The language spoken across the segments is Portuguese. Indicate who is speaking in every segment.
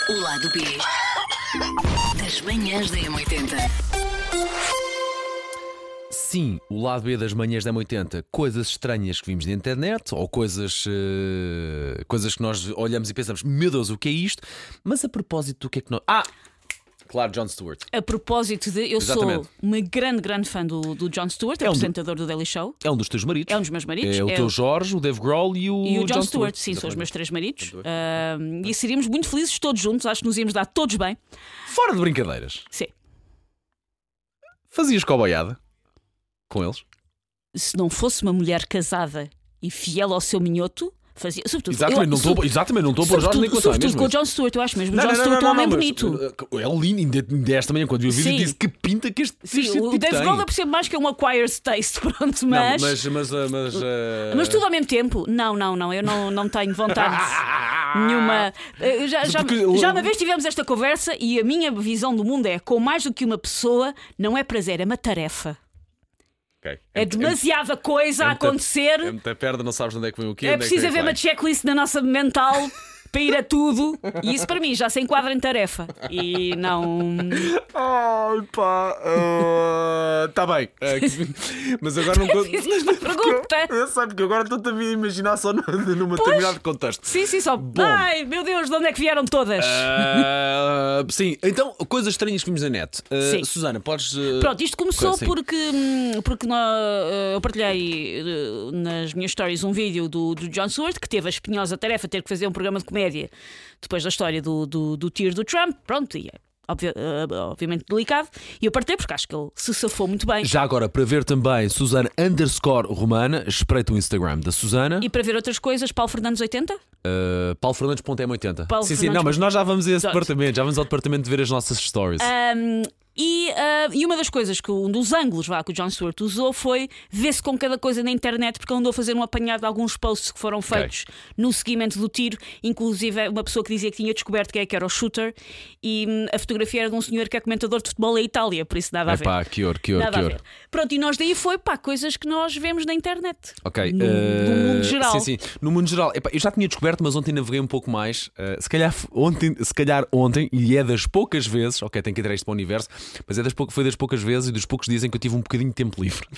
Speaker 1: O lado B das manhãs da M80.
Speaker 2: Sim, o lado B das manhãs da M80, coisas estranhas que vimos na internet ou coisas que nós olhamos e pensamos, meu Deus, o que é isto? Mas a propósito do que é que nós... Claro, Jon Stewart.
Speaker 3: A propósito de... Eu
Speaker 2: Exatamente.
Speaker 3: sou uma grande fã do Jon Stewart, apresentador do Daily Show.
Speaker 2: É um dos teus maridos.
Speaker 3: É um dos meus maridos.
Speaker 2: É o teu Jorge, o Dave Grohl e o
Speaker 3: Jon Stewart. Sim, são os meus três maridos. E seríamos muito felizes todos juntos. Acho que nos íamos dar todos bem.
Speaker 2: Fora de brincadeiras.
Speaker 3: Sim.
Speaker 2: Fazias coboiada com eles?
Speaker 3: Se não fosse uma mulher casada e fiel ao seu minhoto, fazia. Sobretudo,
Speaker 2: Exatamente, não estou a pôr Jorge nem com
Speaker 3: sobretudo com o Jon Stewart, eu acho mesmo. O Jon Stewart é um homem bonito.
Speaker 2: É lindo, ainda esta manhã, quando vi o vídeo, disse que pinta que este
Speaker 3: Sim, o Dave Grohl eu percebo mais que é um acquired taste, pronto, mas. Mas tudo ao mesmo tempo. Não, eu não tenho vontade nenhuma. Já uma vez tivemos esta conversa e a minha visão do mundo é: com mais do que uma pessoa, não é prazer, é uma tarefa.
Speaker 2: Okay.
Speaker 3: É demasiada coisa a acontecer.
Speaker 2: É muita perda, não sabes onde é que vem o quê.
Speaker 3: É preciso haver uma checklist na nossa mental para ir a tudo. E isso para mim já se enquadra em tarefa. E não.
Speaker 2: Ai pá. Está bem. Mas agora não conto.
Speaker 3: Pergunta.
Speaker 2: Eu sei, porque agora estou-te a imaginar só num determinado contexto.
Speaker 3: Sim, só.
Speaker 2: Bom.
Speaker 3: Ai meu Deus, de onde é que vieram todas?
Speaker 2: Sim, então, coisas estranhas que vimos na net.
Speaker 3: Sim.
Speaker 2: Susana, podes.
Speaker 3: Pronto, isto começou
Speaker 2: Sim.
Speaker 3: porque eu partilhei nas minhas stories um vídeo do Jon Stewart, que teve a espinhosa tarefa de ter que fazer um programa de comédia depois da história do tiro do Trump. Pronto, e é obviamente delicado. E eu partilhei porque acho que ele se safou muito bem.
Speaker 2: Já agora, para ver também Susana_Romana, espreita o Instagram da Susana.
Speaker 3: E para ver outras coisas, Paulo Fernandes 80?
Speaker 2: Paulo Fernandes.m80.
Speaker 3: Paulo
Speaker 2: Sim,
Speaker 3: Fernandes.
Speaker 2: não, mas nós já vamos a esse
Speaker 3: Exato.
Speaker 2: departamento, já vamos ao departamento de ver as nossas stories.
Speaker 3: E uma das coisas que um dos ângulos que o Jon Stewart usou foi ver-se com cada coisa na internet, porque ele andou a fazer um apanhado de alguns posts que foram feitos no seguimento do tiro, inclusive uma pessoa que dizia que tinha descoberto quem é que era o shooter, e a fotografia era de um senhor que é comentador de futebol em Itália, por isso nada a ver.
Speaker 2: Epá, que horror.
Speaker 3: Pronto, e nós daí foi coisas que nós vemos na internet.
Speaker 2: Ok.
Speaker 3: No mundo geral.
Speaker 2: Sim, no mundo geral. Epá, eu já tinha descoberto, mas ontem naveguei um pouco mais. Se calhar ontem, e é das poucas vezes, ok, tenho que tirar isto para o universo, mas foi das poucas vezes e dos poucos dias em que eu tive um bocadinho de tempo livre.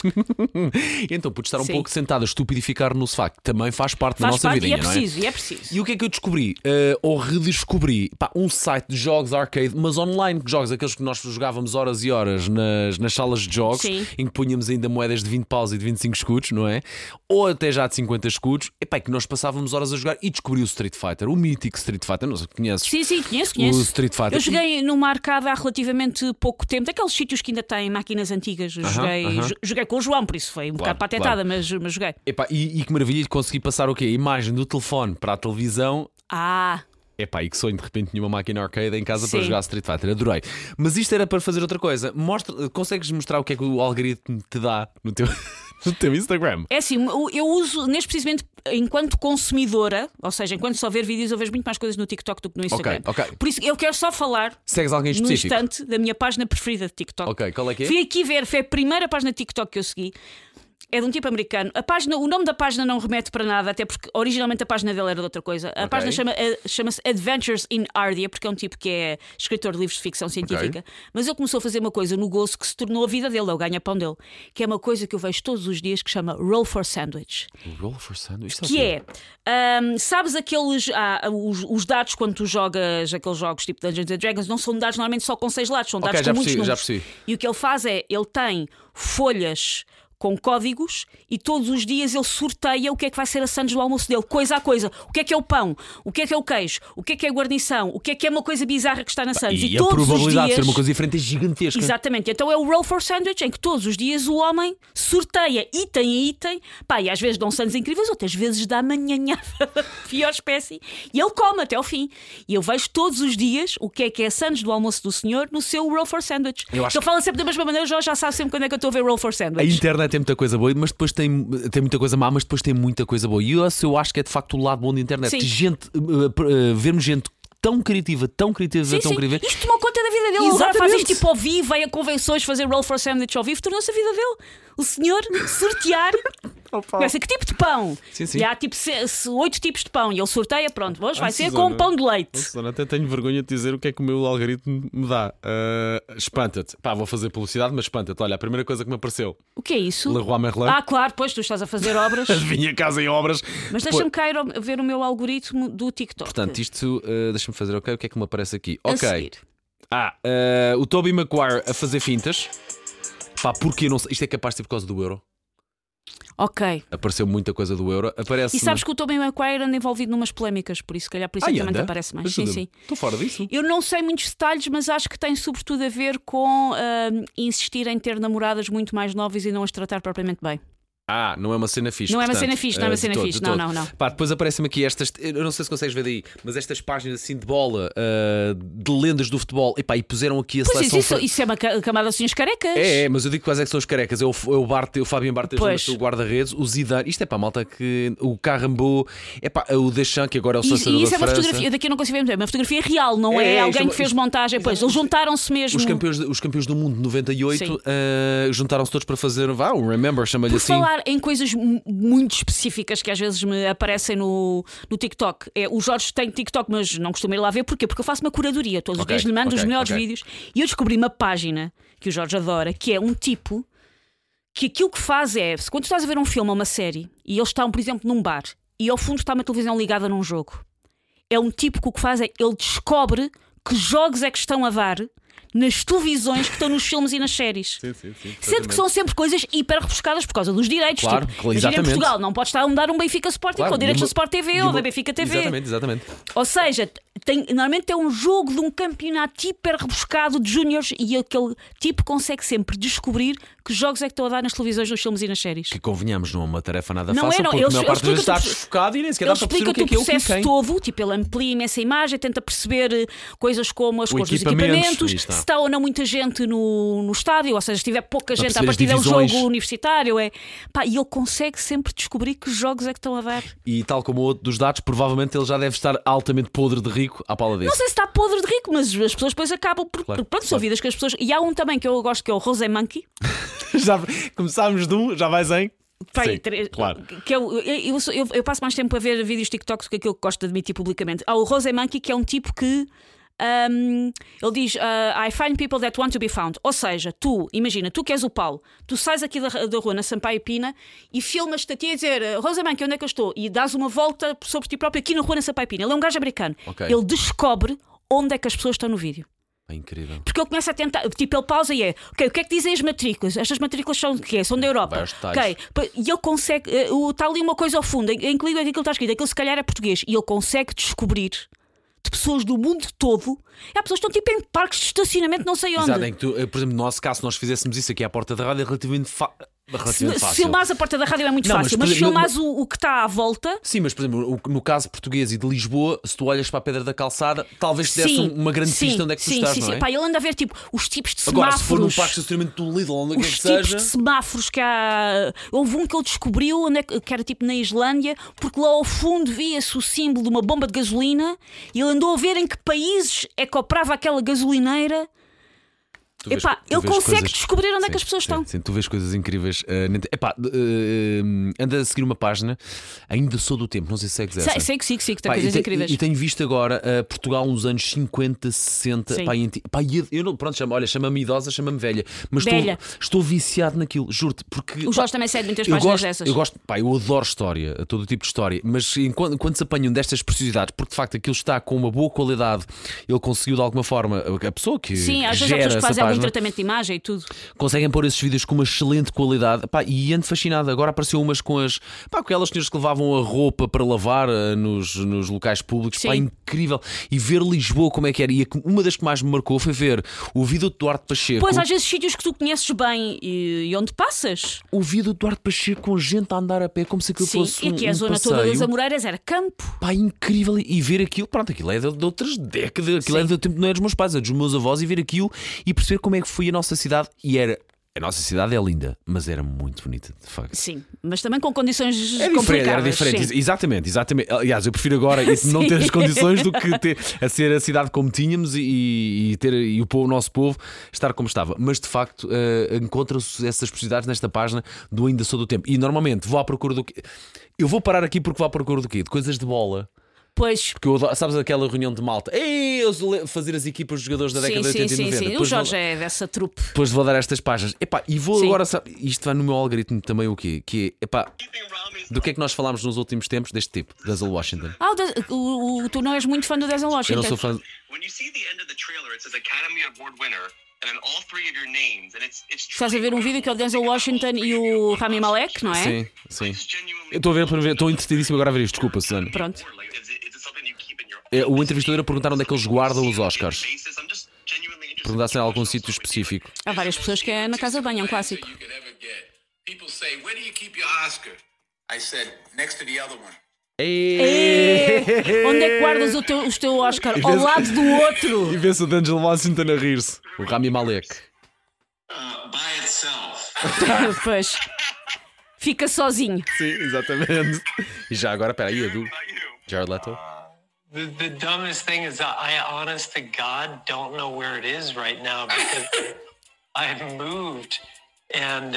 Speaker 2: Então pude estar um pouco sentado a estupidificar no sofá, que também faz parte da nossa vida.
Speaker 3: E é preciso.
Speaker 2: E o que é que eu descobri? Ou redescobri um site de jogos arcade, mas online, jogos aqueles que nós jogávamos horas e horas nas salas de jogos,
Speaker 3: Sim.
Speaker 2: em que punhamos ainda moedas de 20 paus e de 25 escudos, não é? Ou até já de 50 escudos, que nós passávamos horas a jogar e descobri o Street Fighter, o mítico Street Fighter, não sei se conheces.
Speaker 3: Sim, conheço.
Speaker 2: O Street Fighter.
Speaker 3: Eu joguei numa arcade há relativamente pouco tempo, daqueles sítios que ainda têm máquinas antigas. Joguei com o João, por isso foi um bocado patentada, mas joguei.
Speaker 2: E que maravilha de conseguir passar o quê? A imagem do telefone para a televisão. E que sonho, de repente tinha uma máquina arcade em casa para jogar Street Fighter, adorei. Mas isto era para fazer outra coisa. Consegues mostrar o que é que o algoritmo te dá no teu Instagram?
Speaker 3: É assim, eu uso neste precisamente enquanto consumidora, ou seja, enquanto só ver vídeos, eu vejo muito mais coisas no TikTok do que no Instagram.
Speaker 2: Ok.
Speaker 3: Por isso eu quero só falar.
Speaker 2: Segues alguém
Speaker 3: no
Speaker 2: específico?
Speaker 3: instante da minha página preferida de TikTok.
Speaker 2: Ok, qual é que é?
Speaker 3: Fui aqui ver, foi a primeira página de TikTok que eu segui. É de um tipo americano. O nome da página não remete para nada, até porque originalmente a página dele era de outra coisa. A página chama-se Adventures in Ardia, porque é um tipo que é escritor de livros de ficção científica. Mas ele começou a fazer uma coisa no gozo que se tornou a vida dele, é o ganha-pão dele, que é uma coisa que eu vejo todos os dias que chama Roll for Sandwich.
Speaker 2: Roll for Sandwich?
Speaker 3: Que sabes aqueles os dados quando tu jogas aqueles jogos tipo Dungeons and Dragons, não são dados normalmente só com 6 lados, são dados com muitos números.
Speaker 2: Já percebi.
Speaker 3: E o que ele faz é, ele tem folhas com códigos e todos os dias ele sorteia o que é que vai ser a sandes do almoço dele, coisa a coisa. O que é o pão? O que é o queijo? O que é a guarnição? O que é uma coisa bizarra que está na sandes?
Speaker 2: E a
Speaker 3: todos
Speaker 2: probabilidade
Speaker 3: os dias...
Speaker 2: de ser uma coisa diferente é gigantesca.
Speaker 3: Exatamente. Então é o Roll for Sandwich, em que todos os dias o homem sorteia item a item. E às vezes dão sandes incríveis, outras vezes dá manhanhada da pior espécie. E ele come até ao fim. E eu vejo todos os dias o que é a sandes do almoço do senhor no seu Roll for Sandwich. Então fala sempre da mesma maneira, já sabe sempre quando é que eu estou a ver Roll for Sandwich.
Speaker 2: A internet tem muita coisa boa, mas depois tem muita coisa má, mas depois tem muita coisa boa. E eu acho que é de facto o lado bom da internet. Vermos gente tão criativa.
Speaker 3: Isto tomou conta da vida dele. Ele agora faz isto tipo ao vivo, vai a convenções fazer Roll for Sandwich ao vivo, tornou-se a vida dele. O senhor sortear Começa, que tipo de pão?
Speaker 2: Sim, sim.
Speaker 3: E há tipo 8 tipos de pão. E ele sorteia, pronto, hoje vai ser
Speaker 2: Susana,
Speaker 3: com pão de leite.
Speaker 2: Susana, até tenho vergonha de dizer o que é que o meu algoritmo me dá. Espanta-te. Pá, vou fazer publicidade, mas espanta-te. Olha, a primeira coisa que me apareceu:
Speaker 3: O que é isso?
Speaker 2: Leroy Merlin.
Speaker 3: Ah, claro, pois tu estás a fazer obras.
Speaker 2: Adivinha casa em obras.
Speaker 3: Mas deixa-me cá ir ver o meu algoritmo do TikTok.
Speaker 2: Portanto, isto, deixa-me fazer ok. O que é que me aparece aqui?
Speaker 3: A
Speaker 2: Ok.
Speaker 3: seguir.
Speaker 2: O Tobey Maguire a fazer fintas. Pá, porque não sei. Isto é capaz de ser por causa do Euro.
Speaker 3: Ok.
Speaker 2: Apareceu muita coisa do Euro. Aparece.
Speaker 3: E sabes que o Tobey Maguire anda envolvido numas polémicas, por isso, se calhar, por isso é que também te aparece mais. Sim, sim.
Speaker 2: Estou fora disso.
Speaker 3: Eu não sei muitos detalhes, mas acho que tem sobretudo a ver com insistir em ter namoradas muito mais novas e não as tratar propriamente bem.
Speaker 2: Não é uma cena fixe.
Speaker 3: Não é uma
Speaker 2: portanto,
Speaker 3: cena fixe, não é uma
Speaker 2: de
Speaker 3: cena
Speaker 2: todo,
Speaker 3: fixe.
Speaker 2: de todo.
Speaker 3: Não.
Speaker 2: Pá, depois aparecem-me aqui estas. Eu não sei se consegues ver daí, mas estas páginas assim de bola, de lendas do futebol. E puseram aqui a
Speaker 3: Pois
Speaker 2: seleção.
Speaker 3: isso é uma camada assim, os carecas.
Speaker 2: Mas eu digo quais é que são os carecas. É o Fábio Barthez, o guarda-redes, o Zidane. Isto é para malta que. O Carambou, o Deschamps, que agora é o selecionador
Speaker 3: E isso é uma
Speaker 2: da França.
Speaker 3: fotografia, daqui eu não consigo ver muito bem, uma fotografia real, não é alguém que fez montagem. Pois, eles juntaram-se mesmo.
Speaker 2: Os campeões do mundo de 98 juntaram-se todos para fazer um Remember, chama-lhe
Speaker 3: Por
Speaker 2: assim.
Speaker 3: falar em coisas muito específicas que às vezes me aparecem no TikTok. O Jorge tem TikTok, mas não costumo ir lá ver. Porquê? Porque eu faço uma curadoria. Todos os dias lhe mando os melhores vídeos. E eu descobri uma página que o Jorge adora, que é um tipo que aquilo que faz é, quando tu estás a ver um filme ou uma série e eles estão, por exemplo, num bar e ao fundo está uma televisão ligada num jogo, é um tipo que o que faz é, ele descobre que jogos é que estão a dar nas televisões que estão nos filmes e nas séries.
Speaker 2: Sim,
Speaker 3: sendo que são sempre coisas hiper rebuscadas por causa dos direitos.
Speaker 2: Claro,
Speaker 3: imagina
Speaker 2: exatamente.
Speaker 3: em Portugal, não pode estar a mudar um Benfica Sporting com direitos da Sport TV ou da Benfica TV.
Speaker 2: Exatamente.
Speaker 3: Ou seja, normalmente é um jogo de um campeonato hiper rebuscado de júniores e aquele tipo consegue sempre descobrir que jogos é que estão a dar nas televisões, nos filmes e nas séries.
Speaker 2: Que convenhamos, não é uma tarefa nada
Speaker 3: Não
Speaker 2: fácil,
Speaker 3: é, não.
Speaker 2: porque a maior parte das vezes está desfocado e nem sequer dá para perceber o que é o
Speaker 3: processo todo, tipo, ele amplia imensa imagem, tenta perceber coisas como as cores dos equipamentos, se está ou não muita gente no estádio, ou seja, se tiver pouca gente a partir de um jogo universitário, e ele consegue sempre descobrir que jogos é que estão a dar.
Speaker 2: E tal como o outro dos dados, provavelmente ele já deve estar altamente podre de rico à pala disso.
Speaker 3: Não sei se está podre de rico, mas as pessoas depois acabam por são vidas que as pessoas. E há um também que eu gosto, que é o Rosé Monkey.
Speaker 2: Já começámos de um, já vais em. Sim, claro.
Speaker 3: Que eu passo mais tempo a ver vídeos TikToks do que aquilo que gosto de admitir publicamente. Há o Rosé Monkey, que é um tipo que ele diz I find people that want to be found. Ou seja, imagina, tu que és o Paulo, tu sais aqui da rua na Sampaio Pina e filmas-te a ti a dizer Rosé Monkey, onde é que eu estou? E dás uma volta sobre ti próprio aqui na rua na Sampaio Pina. Ele é um gajo americano. Ele descobre onde é que as pessoas estão no vídeo.
Speaker 2: É incrível.
Speaker 3: Porque ele começa a tentar, tipo, ele pausa e o que é que dizem as matrículas? Estas matrículas são de quê? São da Europa. E ele consegue, está ali uma coisa ao fundo, incluindo aquilo que está escrito, aquilo se calhar é português, e ele consegue descobrir de pessoas do mundo todo. Há pessoas que estão tipo em parques de estacionamento, não sei onde.
Speaker 2: Exato, em que por exemplo, no nosso caso, se nós fizéssemos isso aqui à porta da rádio, é relativamente fácil.
Speaker 3: Se filmares a porta da rádio é muito fácil, mas filmares o que está à volta.
Speaker 2: Sim, mas por exemplo, no caso português e de Lisboa, se tu olhas para a Pedra da Calçada, talvez te desse uma grande pista onde é que tu estás, não é?
Speaker 3: Ele anda a ver tipo os tipos de
Speaker 2: semáforos. Agora, se for num parque de estacionamento do Lidl, onde é que seja.
Speaker 3: Os tipos de semáforos que há. Houve um que ele descobriu, que era tipo na Islândia, porque lá ao fundo via-se o símbolo de uma bomba de gasolina e ele andou a ver em que países é que operava aquela gasolineira. Ele consegue descobrir onde é que as pessoas estão.
Speaker 2: Sim, tu vês coisas incríveis. Anda a seguir uma página. Ainda sou do tempo, não sei se segues essa.
Speaker 3: Sei que tem coisas incríveis.
Speaker 2: E tenho visto agora Portugal nos anos 50, 60. Chama-me idosa, chama-me velha. Mas estou viciado naquilo, juro-te. Porque,
Speaker 3: o Jorge também segue muitas páginas dessas.
Speaker 2: Eu adoro história, todo tipo de história. Mas quando se apanham destas preciosidades, porque de facto aquilo está com uma boa qualidade, ele conseguiu de alguma forma, a pessoa que
Speaker 3: às vezes
Speaker 2: gera
Speaker 3: as pessoas fazem
Speaker 2: página,
Speaker 3: tratamento de imagem e tudo.
Speaker 2: Conseguem pôr esses vídeos com uma excelente qualidade. E ando fascinado. Agora apareceu umas com aquelas senhoras que levavam a roupa para lavar nos locais públicos. Incrível. E ver Lisboa como é que era. E uma das que mais me marcou foi ver o vídeo de Duarte Pacheco.
Speaker 3: Pois, às vezes sítios que tu conheces bem e onde passas.
Speaker 2: O vídeo de Duarte Pacheco com gente a andar a pé como se aquilo fosse
Speaker 3: e aqui a zona
Speaker 2: passeio.
Speaker 3: Toda das Amoreiras era campo.
Speaker 2: Incrível. E ver aquilo, aquilo é de outras décadas. Aquilo é do tempo, não é dos meus pais, é dos meus avós. E ver aquilo e perceber como é que foi a nossa cidade. E era A nossa cidade é linda, mas era muito bonita, de facto.
Speaker 3: Sim, mas também com condições
Speaker 2: Era
Speaker 3: complicadas.
Speaker 2: diferente.
Speaker 3: Sim.
Speaker 2: Exatamente. Aliás, eu prefiro agora não ter as condições do que ser a cidade como tínhamos e o nosso povo estar como estava. Mas de facto encontram-se essas possibilidades nesta página do Ainda Sou do Tempo. E normalmente vou à procura do quê? Eu vou parar aqui porque vou à procura do quê? De coisas de bola.
Speaker 3: Pois.
Speaker 2: Porque eu adoro, sabes aquela reunião de malta? Fazer as equipas dos jogadores da década de 80 e 90.
Speaker 3: Sim. O Jorge é dessa trupe.
Speaker 2: Depois vou dar estas páginas. E vou agora, isto vai no meu algoritmo também o quê? Que é, do que é que nós falámos nos últimos tempos deste tipo, Denzel Washington?
Speaker 3: Tu não és muito fã do Denzel Washington.
Speaker 2: Eu não sou fã.
Speaker 3: Estás a ver um vídeo que é o Denzel Washington e o Rami Malek, não é?
Speaker 2: Sim. Eu estou a ver, estou entretidíssimo agora a ver isto. Desculpa, Susana.
Speaker 3: Pronto.
Speaker 2: O entrevistador a perguntar onde é que eles guardam os Oscars. Perguntar se em algum sítio específico.
Speaker 3: Há várias pessoas que é na casa de banho, é um clássico. Onde é que guardas o teu Oscar? Ao lado do outro.
Speaker 2: E vê-se o Denzel Washington a rir-se. O Rami Malek.
Speaker 4: By itself.
Speaker 3: Pois. Fica sozinho.
Speaker 2: Sim, exatamente. E já agora, peraí, Edu. Jared Leto.
Speaker 4: The dumbest thing is that I, honest to God, don't know where it is right now because I've moved and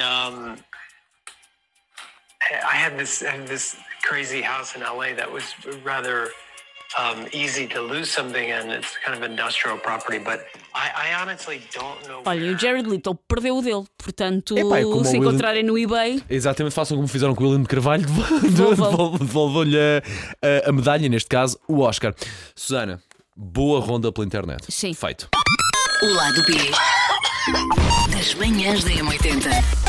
Speaker 4: I had this crazy house in LA that was rather easy to lose something in. It's kind of industrial property, but I honestly don't know.
Speaker 3: Olha,
Speaker 4: where...
Speaker 3: o Jared Leto perdeu o dele, portanto,
Speaker 2: como
Speaker 3: se
Speaker 2: o
Speaker 3: encontrarem no eBay.
Speaker 2: Exatamente, façam como fizeram com o William de Carvalho, devolvam-lhe a medalha, neste caso, o Oscar. Susana, boa ronda pela internet.
Speaker 3: Sim.
Speaker 2: Feito.
Speaker 1: O lado B das manhãs da M80.